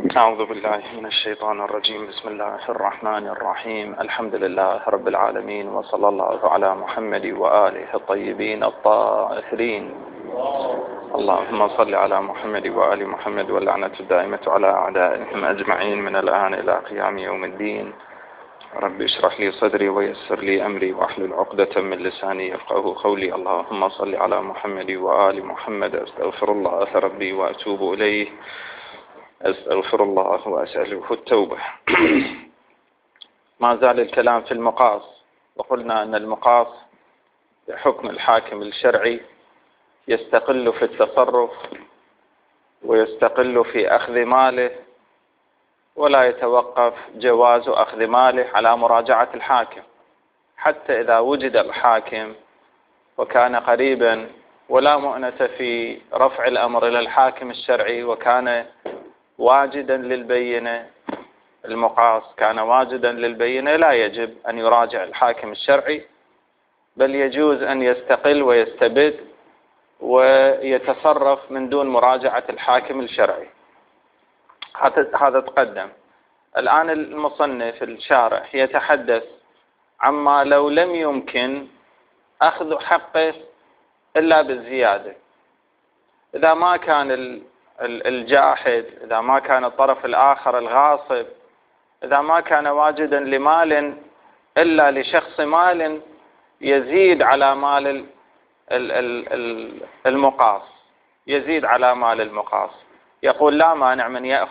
أعوذ بالله من الشيطان الرجيم. بسم الله الرحمن الرحيم. الحمد لله رب العالمين، وصلى الله على محمد وآله الطيبين الطاهرين. اللهم صل على محمد وآل محمد، واللعنة الدائمة على أعدائهم أجمعين من الآن إلى قيام يوم الدين. رب اشرح لي صدري ويسر لي أمري واحلل عقدة من لساني يفقهوا قولي. اللهم صل على محمد وآل محمد. أستغفر الله ربي وأتوب إليه، أستغفر الله وأسأله التوبة. ما زال الكلام في المقاص، وقلنا أن المقاص بحكم الحاكم الشرعي يستقل في التصرف ويستقل في أخذ ماله، ولا يتوقف جواز أخذ ماله على مراجعة الحاكم، حتى إذا وجد الحاكم وكان قريبا ولا مؤنة في رفع الأمر إلى الحاكم الشرعي، وكان واجدا للبينة، المقاص كان واجدا للبينة، لا يجب أن يراجع الحاكم الشرعي، بل يجوز أن يستقل ويستبد ويتصرف من دون مراجعة الحاكم الشرعي. هذا تقدم. الآن المصنف الشارح يتحدث عما لو لم يمكن أخذ حقه إلا بالزيادة. إذا ما كان الجاحد، إذا ما كان الطرف الآخر الغاصب، إذا ما كان واجدا لمال إلا لشخص مال يزيد على مال المقاص، يزيد على مال المقاص، يقول لا مانع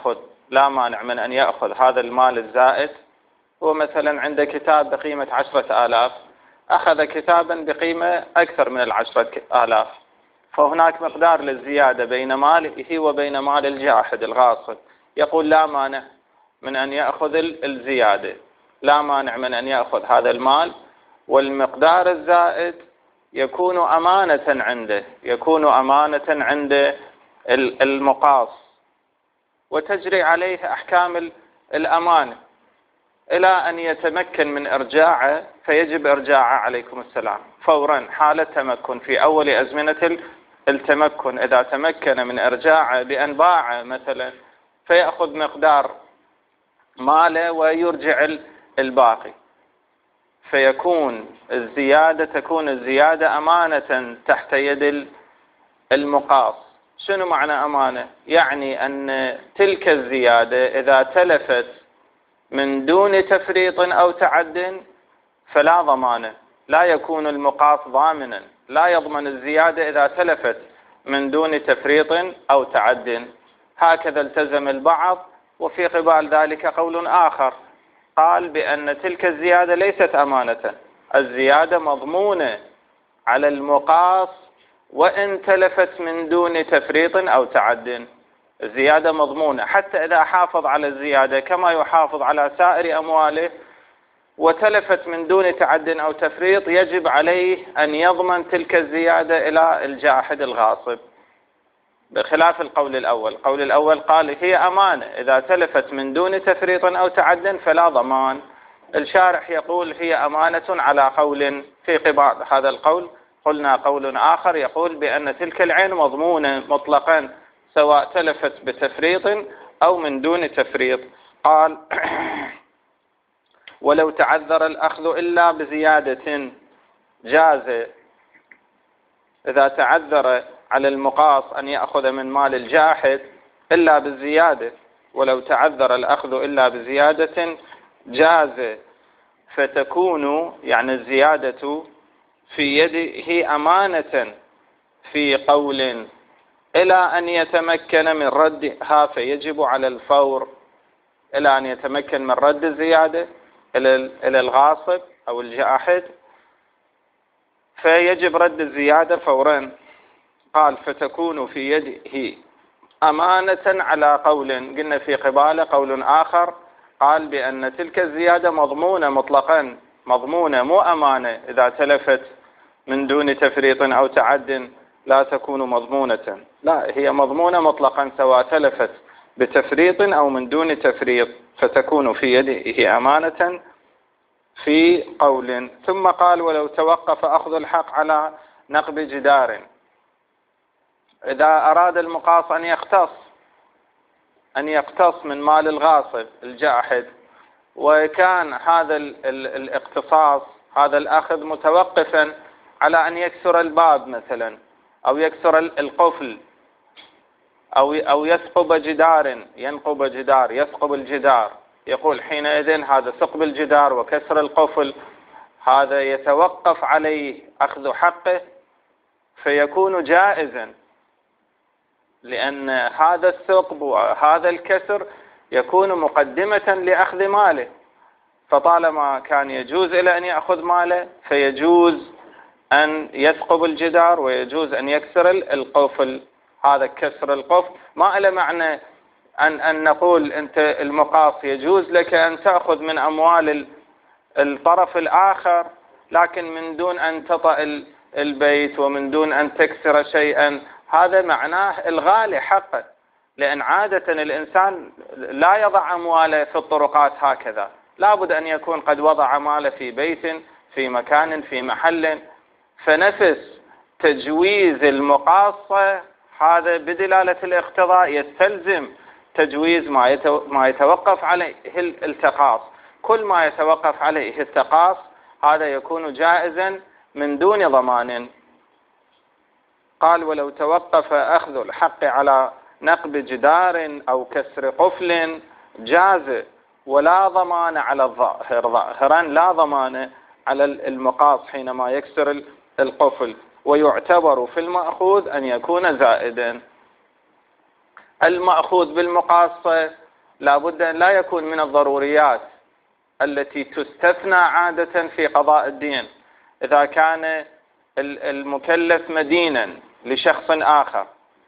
من أن يأخذ هذا المال الزائد. هو مثلا عنده كتاب بقيمة 10,000، أخذ كتابا بقيمة أكثر من 10,000، فهناك مقدار للزيادة بين ماله وبين مال الجاحد الغاصب، يقول لا مانع من أن يأخذ الزيادة، لا مانع من أن يأخذ هذا المال، والمقدار الزائد يكون أمانة عنده، يكون أمانة عند المقاص، وتجري عليه أحكام الأمانة إلى أن يتمكن من إرجاعه، فيجب إرجاعه عليكم السلام فورا حال التمكن، في أول أزمنة التمكن. إذا تمكن من إرجاعه بأن باع مثلا، فيأخذ مقدار ماله ويرجع الباقي، فيكون تكون الزيادة أمانة تحت يد المقاص. شنو معنى أمانة؟ يعني أن تلك الزيادة إذا تلفت من دون تفريط أو تعد فلا ضمانة، لا يكون المقاص ضامنا، لا يضمن الزيادة إذا تلفت من دون تفريط أو تعد. هكذا التزم البعض، وفي قبال ذلك قول آخر قال بأن تلك الزيادة ليست أمانة، الزيادة مضمونة على المقاص وإن تلفت من دون تفريط أو تعد. الزيادة مضمونة حتى إذا حافظ على الزيادة كما يحافظ على سائر أمواله، وتلفت من دون تعد أو تفريط، يجب عليه أن يضمن تلك الزيادة إلى الجاحد الغاصب، بخلاف القول الأول. القول الأول قال هي أمانة، إذا تلفت من دون تفريط أو تعد فلا ضمان. الشارح يقول هي أمانة على قول في قبال هذا القول. قلنا قول آخر يقول بأن تلك العين مضمونة مطلقا، سواء تلفت بتفريط أو من دون تفريط. قال ولو تعذر الأخذ إلا بزيادة جاز. إذا تعذر على المقاص أن يأخذ من مال الجاحد إلا بالزيادة، ولو تعذر الأخذ إلا بزيادة جاز، فتكون يعني الزيادة في يده أمانة في قول إلى أن يتمكن من ردها، فيجب على الفور إلى أن يتمكن من رد الزيادة إلى الغاصب أو الجاحد، فيجب رد الزيادة فورا. قال فتكون في يده أمانة على قول، قلنا في قباله قول آخر قال بأن تلك الزيادة مضمونة مطلقا، مضمونة مو أمانة، إذا تلفت من دون تفريط أو تعد لا تكون مضمونة، لا هي مضمونة مطلقا سواء تلفت بتفريط أو من دون تفريط، فتكون في يده أمانة في قول. ثم قال ولو توقف أخذ الحق على نقب جدار، إذا أراد المقاص أن يقتص من مال الغاصب الجاحد، وكان هذا الاقتصاص، هذا الأخذ متوقفا على أن يكسر الباب مثلا، أو يكسر القفل، أو يثقب جدار، ينقب جدار، يثقب الجدار، يقول حينئذ هذا ثقب الجدار وكسر القفل هذا يتوقف عليه أخذ حقه فيكون جائزا، لأن هذا الثقب وهذا الكسر يكون مقدمة لأخذ ماله، فطالما كان يجوز إلى أن يأخذ ماله فيجوز أن يثقب الجدار ويجوز أن يكسر القفل. هذا كسر القفل ما له معنى أن نقول أنت المقاص يجوز لك أن تأخذ من أموال الطرف الآخر لكن من دون أن تطأ البيت ومن دون أن تكسر شيئا، هذا معناه الغاء حقه، لأن عادة الإنسان لا يضع أمواله في الطرقات هكذا، لابد أن يكون قد وضع ماله في بيت، في مكان، في محل. فنفس تجويز المقاصة هذا بدلالة الاقتضاء يستلزم تجويز ما يتوقف عليه التقاص. كل ما يتوقف عليه التقاص هذا يكون جائزا من دون ضمان. قال ولو توقف أخذ الحق على نقب جدار أو كسر قفل جاز ولا ضمان على الظاهر، ظاهرا لا ضمان على المقاص حينما يكسر القفل، ويعتبر في المأخوذ أن يكون زائدا. المأخوذ بالمقاصة لابد أن لا يكون من الضروريات التي تستثنى عادة في قضاء الدين. إذا كان المكلف مدينا لشخص آخر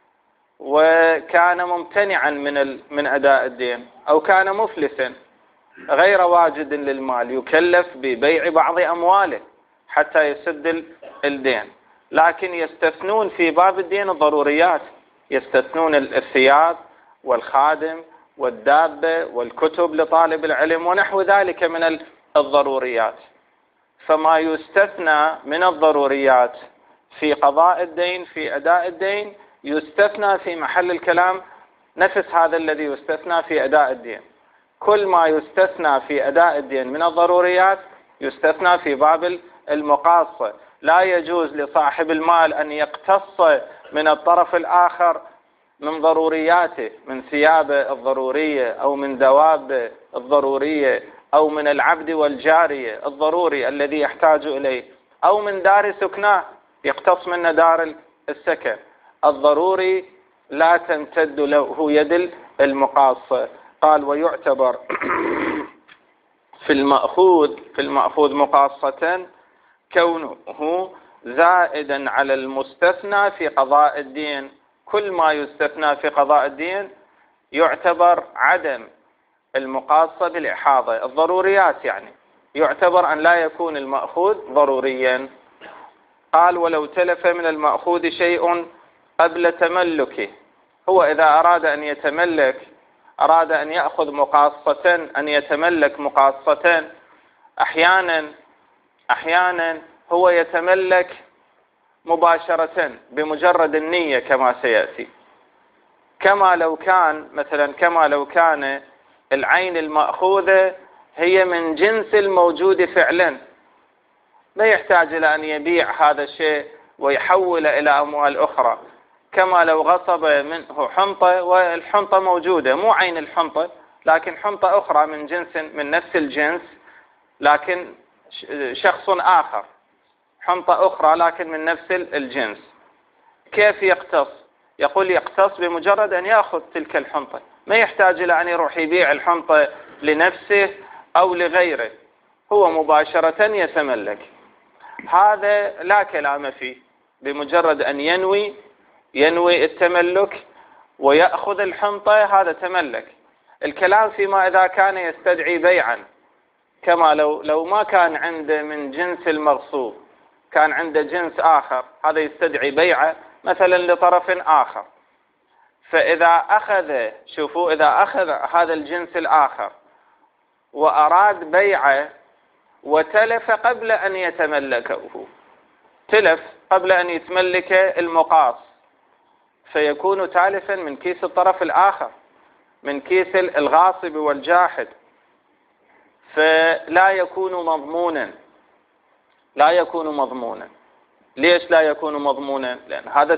وكان ممتنعا من أداء الدين، أو كان مفلسا غير واجد للمال يكلف ببيع بعض أمواله حتى يسد الدين، لكن يستثنون في باب الدين الضروريات، يستثنون الثياب والخادم والدابة والكتب لطالب العلم ونحو ذلك من الضروريات. فما يستثنى من الضروريات في قضاء الدين، في أداء الدين، يستثنى في محل الكلام نفس هذا الذي يستثنى في أداء الدين. كل ما يستثنى في أداء الدين من الضروريات يستثنى في باب المقاصة. لا يجوز لصاحب المال أن يقتص من الطرف الآخر من ضرورياته، من ثيابه الضرورية أو من دوابه الضرورية أو من العبد والجارية الضروري الذي يحتاج إليه، أو من دار سكناه يقتص من دار السكن. الضروري لا تمتد له يد المقاصة. قال ويعتبر في المأخوذ مقاصة كونه زائدا على المستثنى في قضاء الدين. كل ما يستثنى في قضاء الدين يعتبر عدم المقاصة بالإحاضة، الضروريات يعني يعتبر أن لا يكون المأخوذ ضروريا. قال ولو تلف من المأخوذ شيء قبل تملكه، هو إذا أراد أن يتملك، أراد أن يأخذ مقاصة، أن يتملك مقاصة، أحيانا هو يتملك مباشرة بمجرد النية كما سيأتي، كما لو كان العين المأخوذة هي من جنس الموجود فعلا، لا يحتاج إلى أن يبيع هذا الشيء ويحول إلى أموال أخرى. كما لو غصب منه حنطة والحنطة موجودة، مو عين الحنطة لكن حنطة أخرى من نفس الجنس لكن شخص آخر، حنطة أخرى لكن من نفس الجنس. كيف يقتص؟ يقول يقتص بمجرد أن يأخذ تلك الحنطة، ما يحتاج إلى أن يروح يبيع الحنطة لنفسه أو لغيره، هو مباشرة يتملك. هذا لا كلام فيه، بمجرد أن ينوي التملك ويأخذ الحنطة هذا تملك. الكلام فيما إذا كان يستدعي بيعا، كما لو ما كان عنده من جنس المغصوب، كان عنده جنس آخر، هذا يستدعي بيعه مثلا لطرف آخر. فإذا إذا أخذ هذا الجنس الآخر وأراد بيعه وتلف قبل أن يتملكه، تلف قبل أن يتملك المقاص، فيكون تالفا من كيس الطرف الآخر، من كيس الغاصب والجاحد، فلا يكون مضمونا. لا يكون مضمونا. ليش لا يكون مضمونا؟ لأن هذا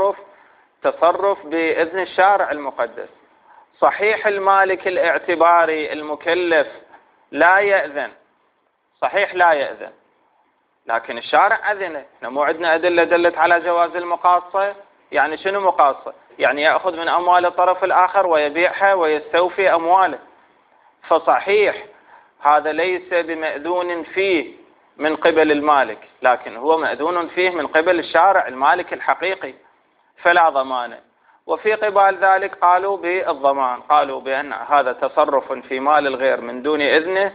تصرف بإذن الشارع المقدس. صحيح المالك الاعتباري المكلف لا يأذن، صحيح لا يأذن، لكن الشارع أذن. احنا مو عندنا أدلة دلت على جواز المقاصة؟ يعني شنو مقاصة؟ يعني يأخذ من أموال الطرف الآخر ويبيعها ويستوفي أمواله. فصحيح هذا ليس بمأذون فيه من قبل المالك، لكن هو مأذون فيه من قبل الشارع المالك الحقيقي، فلا ضمان. وفي قبال ذلك قالوا بالضمان، قالوا بأن هذا تصرف في مال الغير من دون إذنه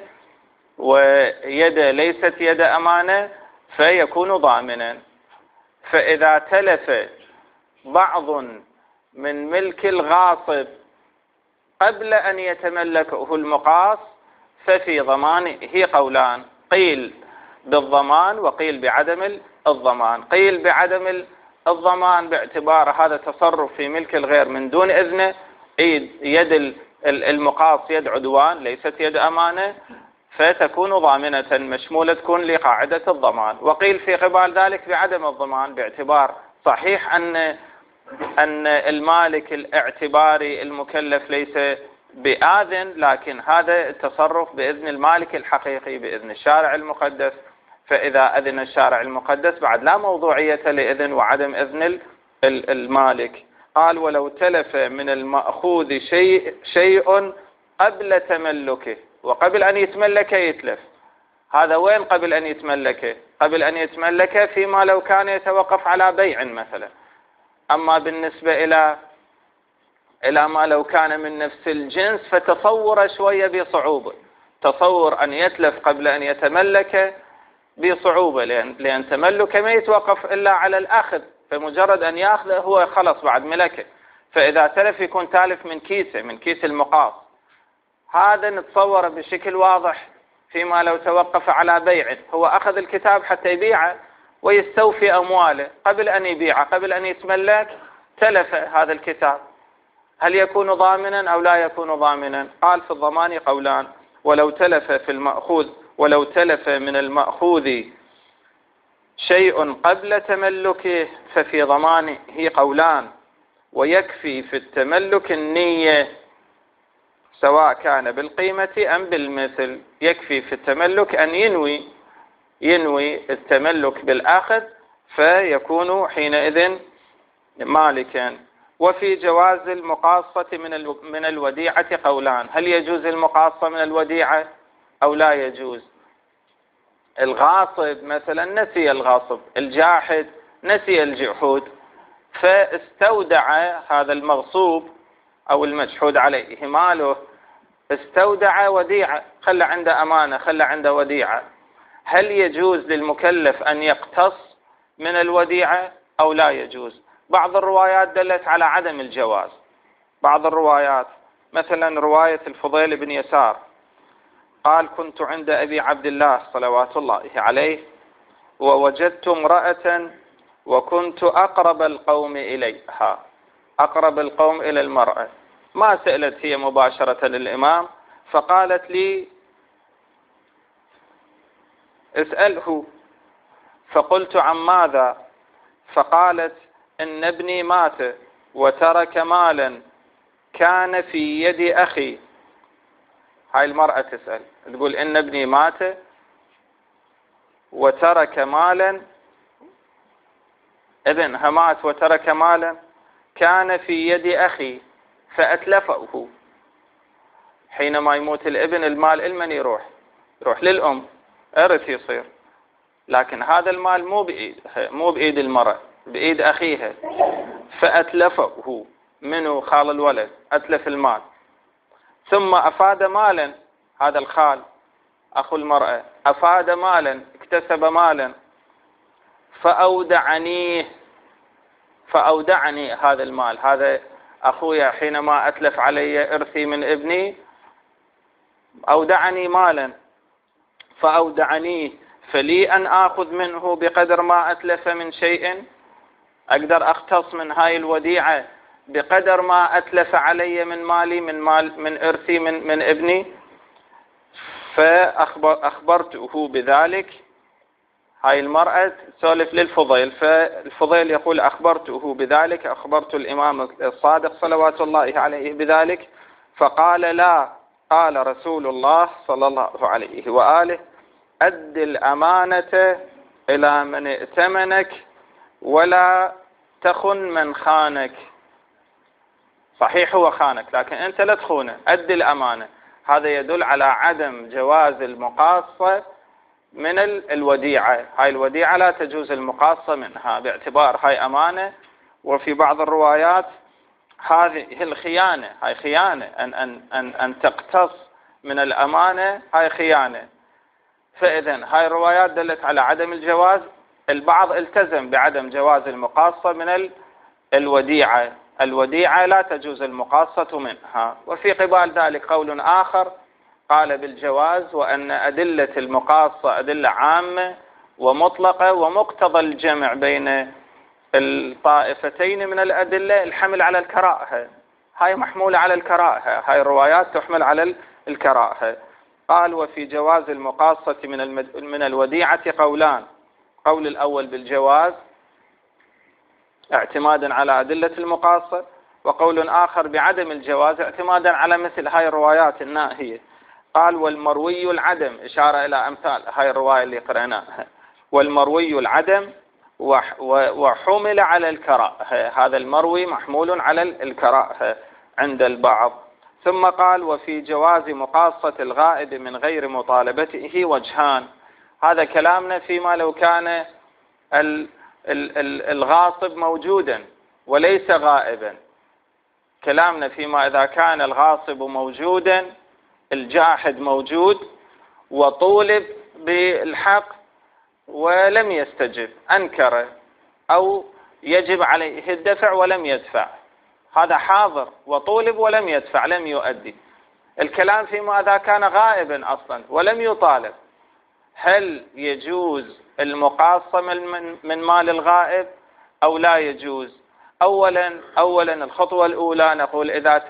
ويد ليست يد أمانة فيكون ضامنا. فإذا تلف بعض من ملك الغاصب قبل أن يتملكه المقاص ففي ضمانه قولان، قيل بالضمان وقيل بعدم الضمان. قيل بعدم الضمان باعتبار هذا تصرف في ملك الغير من دون إذنه، يد المقاص يد عدوان ليست يد أمانة، فتكون ضامنة مشمولة تكون لقاعدة الضمان. وقيل في قبال ذلك بعدم الضمان باعتبار صحيح أن المالك الاعتباري المكلف ليس بآذن، لكن هذا التصرف بإذن المالك الحقيقي بإذن الشارع المقدس، فإذا أذن الشارع المقدس بعد لا موضوعية لإذن وعدم إذن المالك. قال ولو تلف من المأخوذ شيء قبل تملكه، وقبل أن يتملكه يتلف. هذا وين قبل أن يتملكه؟ قبل أن يتملكه فيما لو كان يتوقف على بيع مثلا. أما بالنسبة إلى ما لو كان من نفس الجنس فتصور شوية بصعوبة. تصور أن يتلف قبل أن يتملك بصعوبة، لأن تملكه ما يتوقف إلا على الأخذ، فمجرد أن يأخذه هو خلص بعد ملكه. فإذا تلف يكون تالف من كيسه، من كيس المقاص. هذا نتصوره بشكل واضح فيما لو توقف على بيعه، هو أخذ الكتاب حتى يبيعه ويستوفي أمواله، قبل أن يبيعه قبل أن يتملك تلف هذا الكتاب، هل يكون ضامنا أو لا يكون ضامنا؟ قال في الضمان قولان، ولو تلف من المأخوذ شيء قبل تملكه ففي ضمانه قولان، ويكفي في التملك النية سواء كان بالقيمة أم بالمثل. يكفي في التملك أن ينوي التملك بالأخذ فيكون حينئذ مالكا. وفي جواز المقاصة من الوديعة قولان، هل يجوز المقاصة من الوديعة أو لا يجوز؟ الغاصب مثلا نسي الغاصب، الجاحد نسي الجحود، فاستودع هذا المغصوب أو المجحود عليه ماله، استودع وديعة، خلى عنده أمانة، خلى عنده وديعة. هل يجوز للمكلف أن يقتص من الوديعة أو لا يجوز؟ بعض الروايات دلت على عدم الجواز. بعض الروايات مثلا رواية الفضيل بن يسار قال كنت عند أبي عبد الله صلوات الله عليه ووجدت امرأة وكنت أقرب القوم إليها، أقرب القوم إلى المرأة. ما سألت هي مباشرة للإمام، فقالت لي اسأله، فقلت عن ماذا؟ فقالت إن ابني مات وترك مالا كان في يد أخي. هاي المرأة تسأل تقول إن ابني مات وترك مالا، ابنها مات وترك مالا كان في يد أخي فأتلفه. حينما يموت الابن المال لمن يروح للأم، إرث يصير، لكن هذا المال مو بإيد المرأة، بإيد أخيها، فأتلفه. منه خال الولد أتلف المال، ثم أفاد مالا، هذا الخال أخو المرأة أفاد مالا، اكتسب مالا، فأودعني هذا المال، هذا أخويا حينما أتلف علي إرثي من ابني أودعني مالا فأودعنيه، فلي أن آخذ منه بقدر ما أتلف من شيء، أقدر أختص من هاي الوديعة بقدر ما أتلف علي من مالي من إرثي من ابني. فأخبرته بذلك. هاي المرأة تسولف للفضيل، فالفضيل يقول أخبرته بذلك، أخبرت الإمام الصادق صلوات الله عليه بذلك، فقال لا، قال رسول الله صلى الله عليه وآله أد الأمانة إلى من ائتمنك ولا تخن من خانك. صحيح هو خانك لكن أنت لا تخونه، أد الأمانة. هذا يدل على عدم جواز المقاصة من الوديعة. هاي الوديعة لا تجوز المقاصة منها باعتبار هاي أمانة. وفي بعض الروايات هذه الخيانة، هاي خيانة، أن تقتص من الأمانة، هاي خيانة. فإذن هاي الروايات دلت على عدم الجواز. البعض التزم بعدم جواز المقاصة من الوديعة. الوديعة لا تجوز المقاصة منها. وفي قبال ذلك قول آخر قال بالجواز، وأن أدلة المقاصة أدلة عامة ومطلقة، ومقتضى الجمع بين الطائفتين من الأدلة الحمل على الكراهة. هاي محمولة على الكراهة، هاي الروايات تحمل على الكراهة. قال وفي جواز المقاصة من الوديعة قولان. قول الأول بالجواز اعتمادا على أدلة المقاصة، وقول آخر بعدم الجواز اعتمادا على مثل هاي الروايات الناهية. قال والمروي العدم، إشارة إلى أمثال هاي الرواية اللي قرأناها، والمروي العدم وحمل على الكراهة. هذا المروي محمول على الكراهة عند البعض. ثم قال وفي جواز مقاصة الغائب من غير مطالبته وجهان. هذا كلامنا فيما لو كان الغاصب موجودا وليس غائبا. كلامنا فيما إذا كان الغاصب موجودا، الجاحد موجود وطولب بالحق ولم يستجب، أنكر أو يجب عليه الدفع ولم يدفع، هذا حاضر وطولب ولم يدفع، لم يؤدي. الكلام فيما إذا كان غائبا أصلا ولم يطالب، هل يجوز المقاصة من مال الغائب أو لا يجوز؟ أولا الخطوة الأولى نقول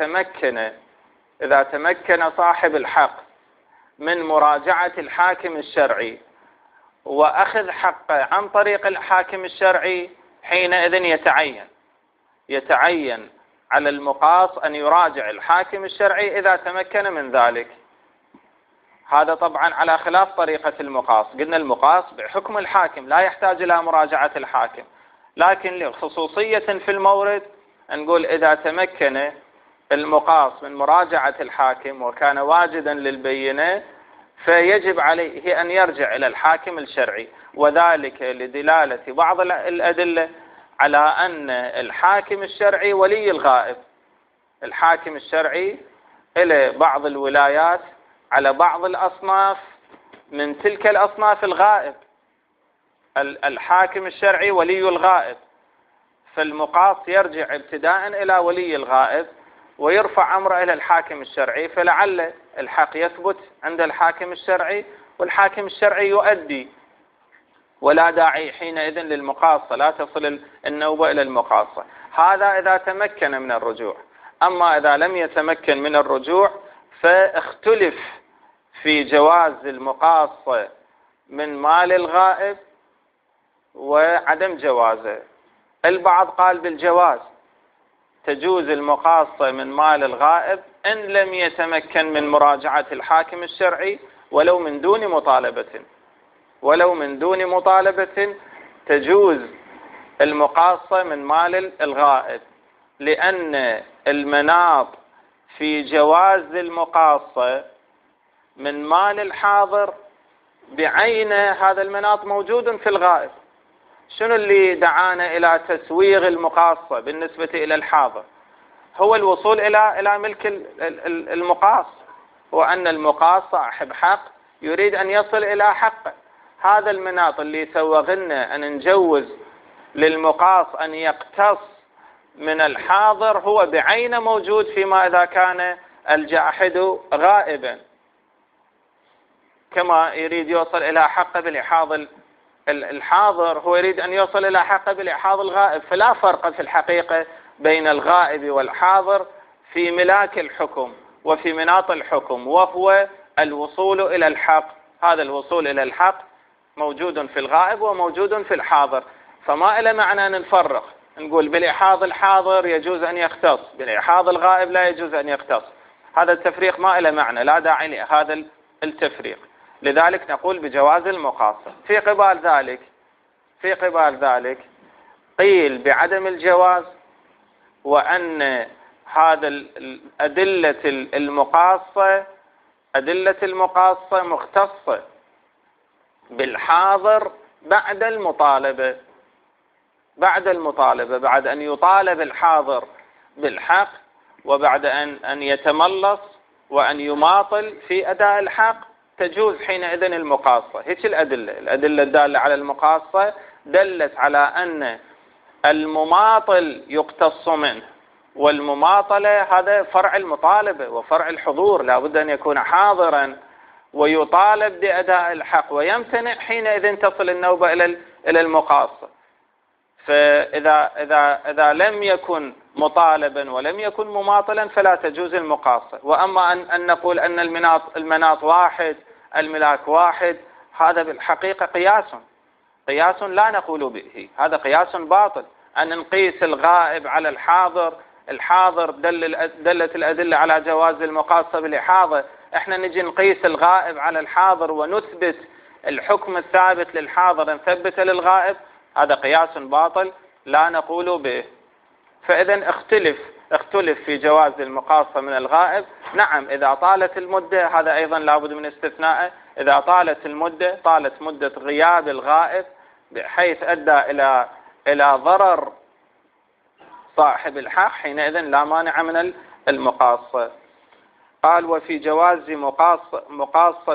إذا تمكن صاحب الحق من مراجعة الحاكم الشرعي وأخذ حقه عن طريق الحاكم الشرعي، حينئذ يتعين على المقاص أن يراجع الحاكم الشرعي إذا تمكن من ذلك. هذا طبعا على خلاف طريقة المقاص. قلنا المقاص بحكم الحاكم لا يحتاج إلى مراجعة الحاكم، لكن لخصوصية في المورد نقول إذا تمكن المقاص من مراجعة الحاكم وكان واجدا للبينة فيجب عليه أن يرجع إلى الحاكم الشرعي، وذلك لدلالة بعض الأدلة على أن الحاكم الشرعي ولي الغائب. الحاكم الشرعي إلى بعض الولايات على بعض الأصناف، من تلك الأصناف الغائب. الحاكم الشرعي ولي الغائب، فالمقاص يرجع ابتداء إلى ولي الغائب ويرفع أمره إلى الحاكم الشرعي، فلعل الحق يثبت عند الحاكم الشرعي والحاكم الشرعي يؤدي، ولا داعي حينئذ للمقاصة، لا تصل النوبة إلى المقاصة. هذا إذا تمكن من الرجوع. أما إذا لم يتمكن من الرجوع فاختلف في جواز المقاصة من مال الغائب وعدم جوازه. البعض قال بالجواز، تجوز المقاصة من مال الغائب إن لم يتمكن من مراجعة الحاكم الشرعي ولو من دون مطالبة تجوز المقاصة من مال الغائب، لأن المناط في جواز المقاصة من مال الحاضر بعين هذا المناط موجود في الغائب. شنو اللي دعانا إلى تسويغ المقاصة بالنسبة إلى الحاضر؟ هو الوصول إلى ملك المقاص، وأن المقاص صاحب حق يريد أن يصل إلى حقه. هذا المناط اللي سوغنا أن نجوز للمقاص أن يقتص من الحاضر هو بعينه موجود فيما إذا كان الجاحد غائبا، كما يريد يوصل إلى حقه بلحاظ الحاضر هو يريد أن يوصل إلى حقه بلحاظ الغائب. فلا فرق في الحقيقة بين الغائب والحاضر في ملاك الحكم وفي مناط الحكم، وهو الوصول إلى الحق. هذا الوصول إلى الحق موجود في الغائب وموجود في الحاضر، فما إلى معنى أن نفرق نقول بالإحاض الحاضر يجوز أن يختص، بالإحاض الغائب لا يجوز أن يختص. هذا التفريق ما إلى معنى، لا داعي لهذا التفريق. لذلك نقول بجواز المقاصة. في قبال ذلك قيل بعدم الجواز، وأن هذا أدلة المقاصة مختصة بالحاضر بعد المطالبة، بعد أن يطالب الحاضر بالحق، وبعد أن يتملص وأن يماطل في أداء الحق، تجوز حينئذ المقاصة. هيك الأدلة الدالة على المقاصة دلت على أن المماطل يقتص منه، والمماطلة هذا فرع المطالبة وفرع الحضور، لا بد أن يكون حاضرا ويطالب بأداء الحق ويمتنع، حينئذ تصل النوبة إلى المقاصة. فإذا لم يكن مطالبا ولم يكن مماطلا فلا تجوز المقاصة. وأما أن نقول أن المناط واحد، الملاك واحد، هذا بالحقيقة قياس لا نقول به، هذا قياس باطل. أن نقيس الغائب على الحاضر دلت الأدلة على جواز المقاصة بالإحاضة، احنا نجي نقيس الغائب على الحاضر ونثبت الحكم الثابت للحاضر نثبت للغائب، هذا قياس باطل لا نقول به. فإذا اختلف في جواز المقاصة من الغائب. نعم إذا طالت المدة، هذا أيضا لابد من استثنائه، إذا طالت مدة غياب الغائب بحيث أدى إلى ضرر صاحب الحق، حينئذ لا مانع من المقاصة. قال وفي جواز مقاصة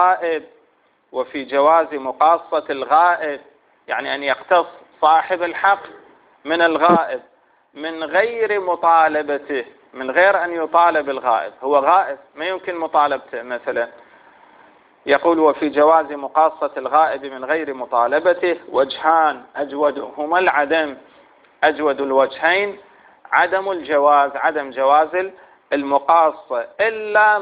الغائب، يعني أن يختص صاحب الحق من الغائب من غير مطالبته، من غير أن يطالب الغائب، هو غائب ما يمكن مطالبته مثلا. يقول وفي جواز مقاصة الغائب من غير مطالبته وجهان أجودهما العدم، أجود الوجهين عدم جواز المقاصة إلا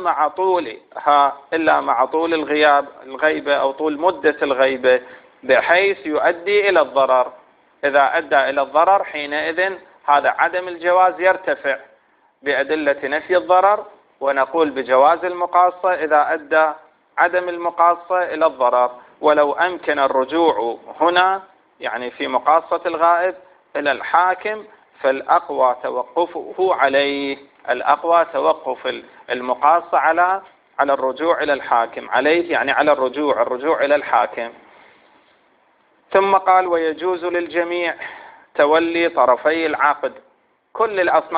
مع طول الغيبة أو طول مدة الغيبة بحيث يؤدي إلى الضرر. إذا أدى إلى الضرر حينئذ هذا عدم الجواز يرتفع بأدلة نفي الضرر، ونقول بجواز المقاصة إذا أدى عدم المقاصة إلى الضرر. ولو أمكن الرجوع هنا يعني في مقاصة الغائب إلى الحاكم فالأقوى توقفه عليه، الأقوى توقف المقاصة على الرجوع إلى الحاكم، عليه يعني على الرجوع إلى الحاكم. ثم قال ويجوز للجميع تولي طرفي العقد. كل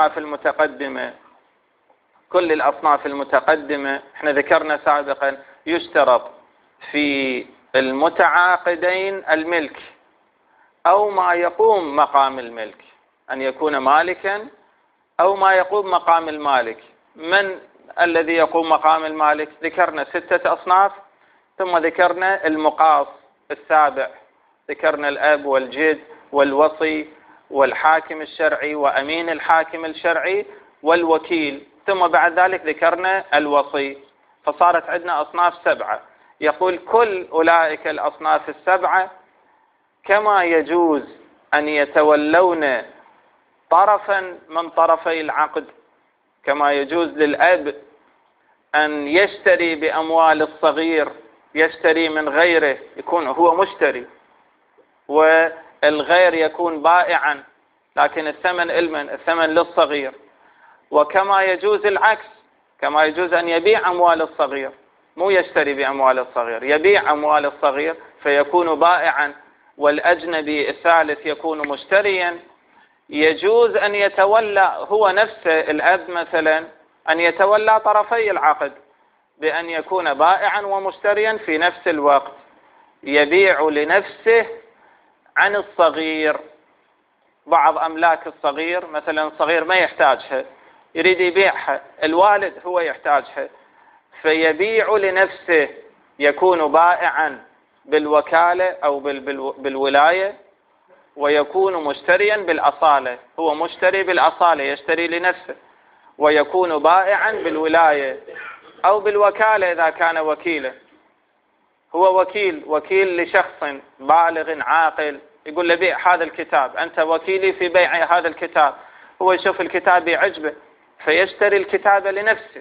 الأصناف المتقدمة احنا ذكرنا سابقا يشترط في المتعاقدين الملك أو ما يقوم مقام الملك، أن يكون مالكا أو ما يقوم مقام المالك. من الذي يقوم مقام المالك؟ ذكرنا 6 أصناف، ثم ذكرنا المقاص السابع، ذكرنا الأب والجد والوصي والحاكم الشرعي وأمين الحاكم الشرعي والوكيل، ثم بعد ذلك ذكرنا الوصي، فصارت عندنا أصناف 7. يقول كل أولئك الأصناف 7 كما يجوز أن يتولون طرفا من طرفي العقد، كما يجوز للأب أن يشتري بأموال الصغير، يشتري من غيره يكون هو مشتري والغير يكون بائعا لكن الثمن للصغير. وكما يجوز العكس، كما يجوز أن يبيع أموال الصغير، مو يشتري بأموال الصغير، يبيع أموال الصغير فيكون بائعا، والأجنبي الثالث يكون مشتريا. يجوز أن يتولى هو نفسه الأب مثلا أن يتولى طرفي العقد بأن يكون بائعا ومشتريا في نفس الوقت، يبيع لنفسه عن الصغير بعض أملاك الصغير، مثلا الصغير ما يحتاجها يريد يبيعها، الوالد هو يحتاجها فيبيع لنفسه، يكون بائعا بالوكالة أو بالولاية ويكون مشتريا بالأصالة، هو مشتري بالأصالة يشتري لنفسه، ويكون بائعا بالولاية أو بالوكالة إذا كان وكيلا. هو وكيل لشخص بالغ عاقل، يقول له بيع هذا الكتاب، أنت وكيلي في بيع هذا الكتاب. هو يشوف الكتاب يعجبه فيشتري الكتاب لنفسه،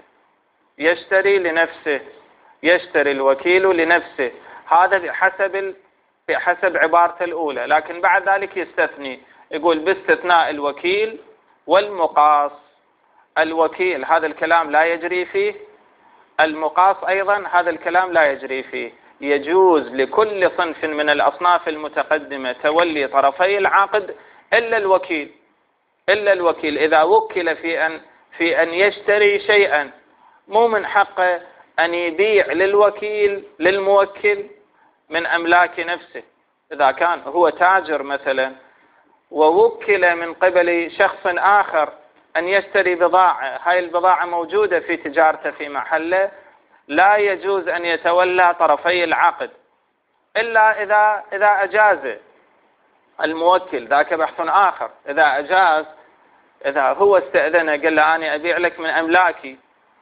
يشتري الوكيل لنفسه. هذا بحسب عبارته الأولى، لكن بعد ذلك يستثني، يقول باستثناء الوكيل والمقاص. الوكيل هذا الكلام لا يجري فيه، المقاص أيضا هذا الكلام لا يجري فيه. يجوز لكل صنف من الأصناف المتقدمة تولي طرفي العقد إلا الوكيل إذا وكل في أن يشتري شيئا، مو من حقه أن يبيع للموكل من أملاك نفسه. إذا كان هو تاجر مثلا ووكل من قبل شخص آخر أن يشتري بضاعة، هاي البضاعة موجودة في تجارته في محله، لا يجوز أن يتولى طرفي العقد إلا إذا أجاز الموكل، ذاك بحث آخر. إذا أجاز، إذا هو استأذن قال له أنا أبيع لك من أملاكي،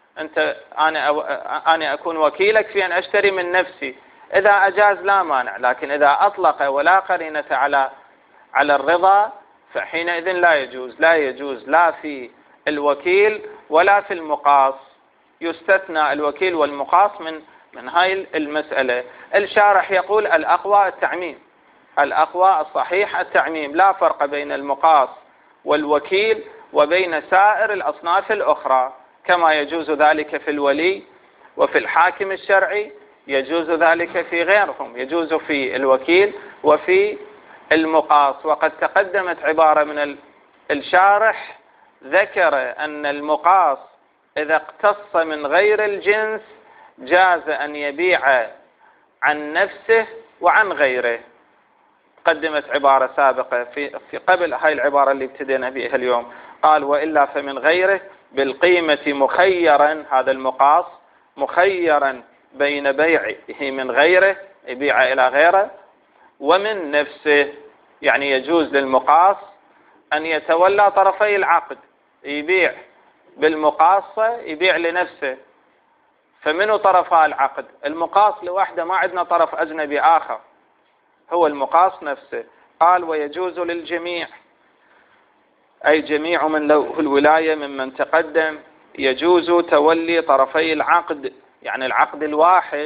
أنا أكون وكيلك في أن أشتري من نفسي، إذا أجاز لا مانع. لكن إذا أطلق ولا قرينة على الرضا فحينئذ لا يجوز لا في الوكيل ولا في المقاص. يستثنى الوكيل والمقاص من هاي المسألة. الشارح يقول الأقوى التعميم، الأقوى الصحيح التعميم، لا فرق بين المقاص والوكيل وبين سائر الأصناف الأخرى، كما يجوز ذلك في الولي وفي الحاكم الشرعي، يجوز ذلك في غيرهم، يجوز في الوكيل وفي المقاص. وقد تقدمت عبارة من الشارح ذكر أن المقاص إذا اقتص من غير الجنس جاز أن يبيع عن نفسه وعن غيره. قدمت عبارة سابقة في قبل هاي العبارة اللي ابتدينا بها اليوم، قال وإلا فمن غيره بالقيمة مخيرا، هذا المقاص مخيرا بين بيعه من غيره يبيع إلى غيره ومن نفسه، يعني يجوز للمقاص أن يتولى طرفي العقد، يبيع بالمقاصة يبيع لنفسه. فمنه طرفا العقد؟ المقاص لوحده، ما عندنا طرف أجنبي آخر، هو المقاص نفسه. قال ويجوز للجميع، أي جميع من له الولاية ممن تقدم، يجوز تولي طرفي العقد، يعني العقد الواحد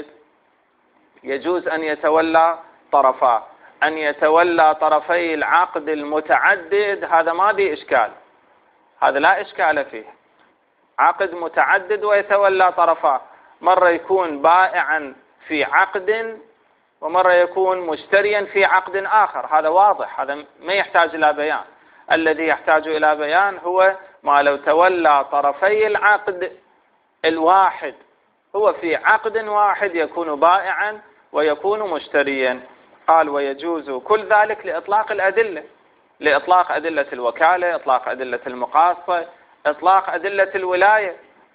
يجوز أن يتولى طرفاه. أن يتولى طرفي العقد المتعدد هذا ما به إشكال، هذا لا إشكال فيه. عقد متعدد ويتولى طرفاه، مرة يكون بائعا في عقد ومرة يكون مشتريا في عقد آخر، هذا واضح، هذا ما يحتاج إلى بيان. الذي يحتاج إلى بيان هو ما لو تولى طرفي العقد الواحد، هو في عقد واحد يكون بائعا ويكون مشتريا. قال ويجوز كل ذلك لإطلاق الأدلة، لإطلاق أدلة الوكالة، إطلاق أدلة المقاصة، إطلاق أدلة الولاية،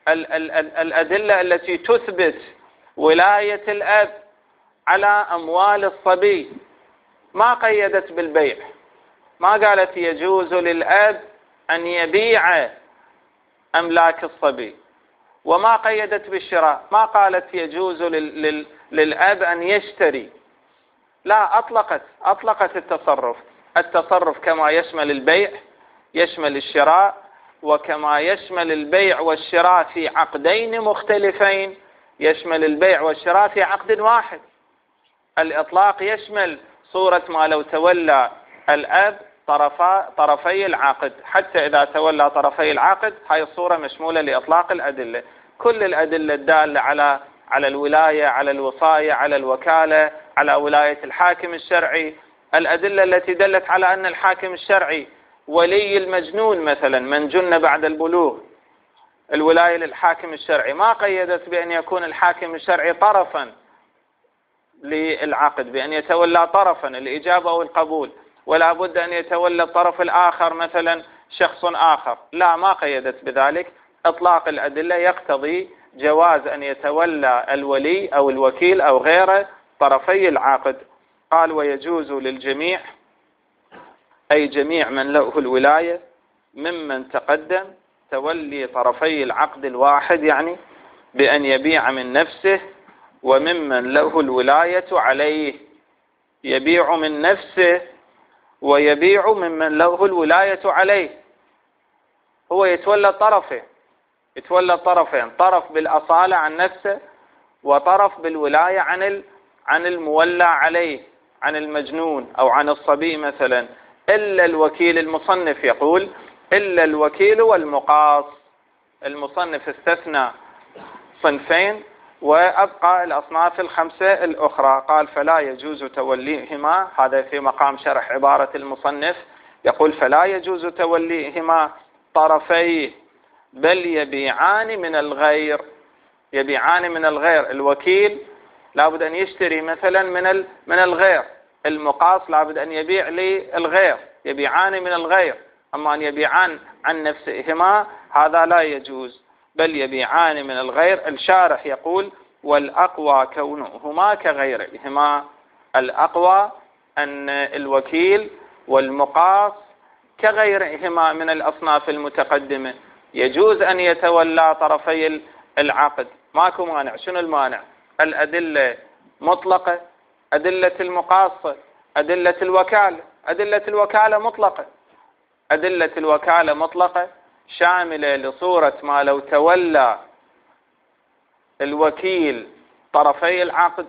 الأدلة التي تثبت ولاية الأب على أموال الصبي، ما قيدت بالبيع، ما قالت يجوز للأب أن يبيع أملاك الصبي، وما قيدت بالشراء، ما قالت يجوز للأب أن يشتري، لا، أطلقت التصرف كما يشمل البيع يشمل الشراء، وكما يشمل البيع والشراء في عقدين مختلفين يشمل البيع والشراء في عقد واحد. الإطلاق يشمل صورة ما لو تولى الأب طرفي العقد، حتى إذا تولى طرفي العقد هاي الصورة مشمولة لإطلاق الأدلة، كل الأدلة الدالة على الولاية، على الوصاية، على الوكالة، على ولاية الحاكم الشرعي، الأدلة التي دلت على أن الحاكم الشرعي ولي المجنون مثلا من جن بعد البلوغ، الولاية للحاكم الشرعي، ما قيدت بأن يكون الحاكم الشرعي طرفا للعقد، بأن يتولى طرفا الإجابة أو القبول، ولا بد أن يتولى الطرف الآخر مثلا شخص آخر، لا، ما قيدت بذلك. إطلاق الأدلة يقتضي جواز أن يتولى الولي أو الوكيل أو غيره طرفي العقد. قال ويجوز للجميع أي جميع من له الولاية ممن تقدم تولي طرفي العقد الواحد، يعني بأن يبيع من نفسه، وممن له الولاية عليه، يبيع من نفسه ويبيع ممن له الولاية عليه. هو يتولى طرفين، طرف بالأصالة عن نفسه، وطرف بالولاية عن المولى عليه، عن المجنون أو عن الصبي مثلا. إلا الوكيل، المصنف يقول إلا الوكيل والمقاص. المصنف استثنى صنفين وأبقى الأصناف الخمسة الأخرى. قال فلا يجوز توليهما، هذا في مقام شرح عبارة المصنف، يقول فلا يجوز توليهما طرفيه، بل يبيعان من الغير. يبيعان من الغير، الوكيل لابد أن يشتري مثلا من الغير، المقاص لابد أن يبيع للغير، يبيعان من الغير. أما أن يبيعان عن نفسهما هذا لا يجوز، بل يبيعان من الغير. الشارح يقول والأقوى كونهما كغيرهما. الأقوى أن الوكيل والمقاص كغيرهما من الأصناف المتقدمة، يجوز أن يتولى طرفي العقد، ماكو مانع. شنو المانع؟ الأدلة مطلقة، أدلة المقاصة، أدلة الوكالة. أدلة الوكالة مطلقة، أدلة الوكالة مطلقة شاملة لصورة ما لو تولى الوكيل طرفي العقد.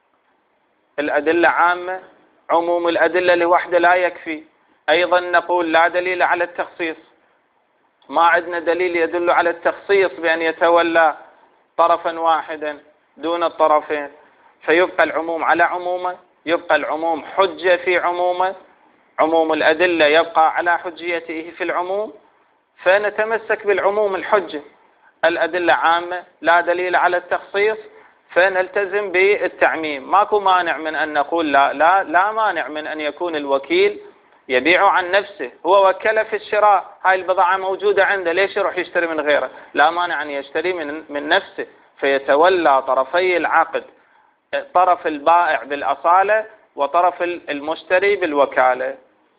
الأدلة عامة، عموم الأدلة لوحده لا يكفي. أيضا نقول لا دليل على التخصيص، ما عندنا دليل يدل على التخصيص بأن يتولى طرفا واحدا دون الطرفين، فيبقى العموم على عمومه، يبقى العموم حجة في عمومه، عموم الأدلة يبقى على حجيته في العموم، فنتمسك بالعموم الحجة. الأدلة عامة لا دليل على التخصيص، فنلتزم بالتعميم. ماكو مانع من أن نقول لا مانع من أن يكون الوكيل يبيع عن نفسه، هو وكل في الشراء، هاي البضاعة موجودة عنده، ليش يروح يشتري من غيره؟ لا مانع أن يشتري من نفسه، فيتولى طرفي العقد، طرف البائع بالأصالة وطرف المشتري بالوكالة.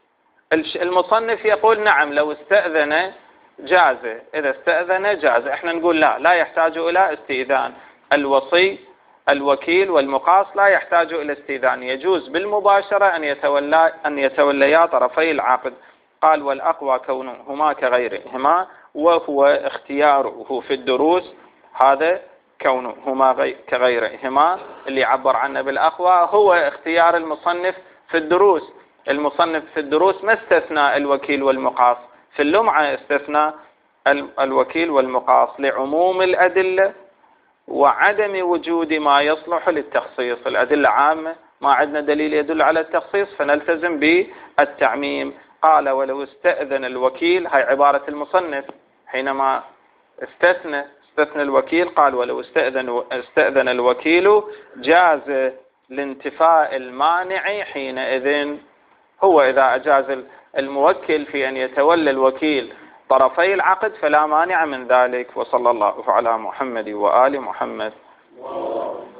المصنف يقول نعم لو استأذن جازه، إذا استأذن جازه. احنا نقول لا يحتاج إلى استئذان. الوصي، الوكيل والمقاص لا يحتاج إلى استئذان، يجوز بالمباشرة أن يتوليا طرفي العقد. قال والأقوى كونهما كغيرهما، وهو اختياره في الدروس. هذا كونهما كغيرهما اللي عبر عنه بالأقوى هو اختيار المصنف في الدروس. المصنف في الدروس ما استثنى الوكيل والمقاص، في اللمعة استثنى الوكيل والمقاص لعموم الأدلة وعدم وجود ما يصلح للتخصيص. الأدلة عامة، ما عندنا دليل يدل على التخصيص، فنلتزم بالتعميم. قال ولو استأذن الوكيل، هاي عبارة المصنف حينما استثنى الوكيل، قال ولو استأذن الوكيل جاز لانتفاء المانع حينئذ. هو إذا أجاز الموكل في أن يتولى الوكيل طرفي العقد فلا مانع من ذلك. وصلى الله على محمد وآل محمد.